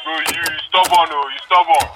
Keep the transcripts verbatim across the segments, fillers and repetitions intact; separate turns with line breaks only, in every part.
Bro, you, you stubborn, oh, you stubborn.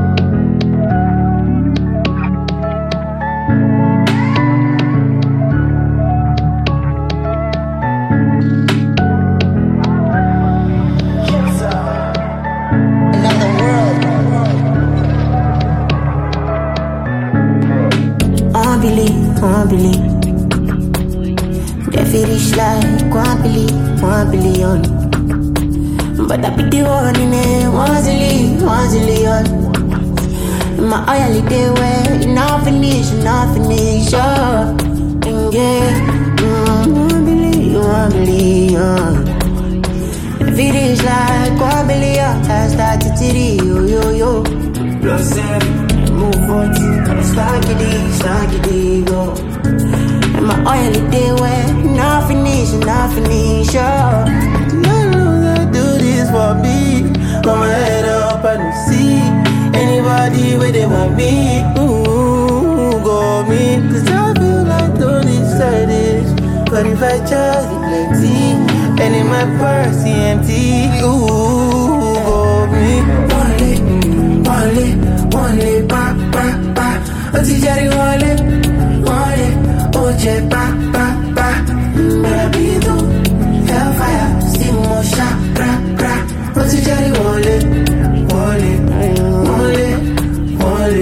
One billion, they feel rich like one billion, one billion. But I be the one in it, one zillion, one zillion. My oil day way, enough finish, enough finish, oh. And yeah, mm, one billion, one billion. They feel rich like one billion, I start to titty, yo, yo, yo. Plus seven. Move forty, stackity, stackity, go. And my oil day wet, not finish, not finish, oh.
No longer do this for me. Put my head up and see anybody where they want me. Ooh, go me. Cause I feel like Tony said this. But if I just plenty, and in my purse empty. Ooh, go me. One leg, one leg. One leg, ba, ba, ba. Oti jari one leg, one leg. Oje, ba, ba, ba. Rapido, hellfire, steam motion, bra, bra. Oti jari one leg, one leg, one leg, one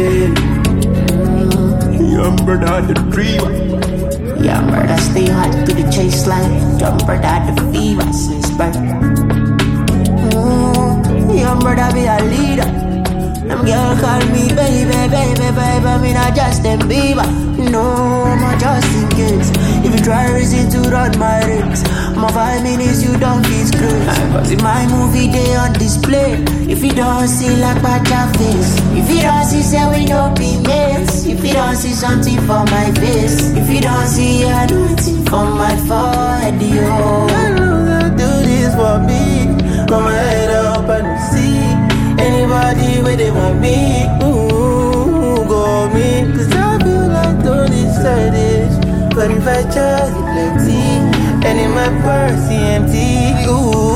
leg. Young brother, the dreamer.
Young brother, stay hot to the chase line. Young brother, the fever since birth. Mm, young brother, be a leader. Them girl call me baby, baby, baby, I mean I Justin Bieber. No, I'm a Justin Kids. If you try reason to run my ribs, my five minutes you don't feel screwed. Cause in my movie they on display. If you don't see like my face, if you don't see say we no be mates, if you don't see something for my face, if you don't see anything for my forehead, yo.
I know that do this for me. Put my head up and see anybody where they want me, ooh, go me. Cause I feel like Tony said this. But if I just plenty, and in my purse empty, ooh.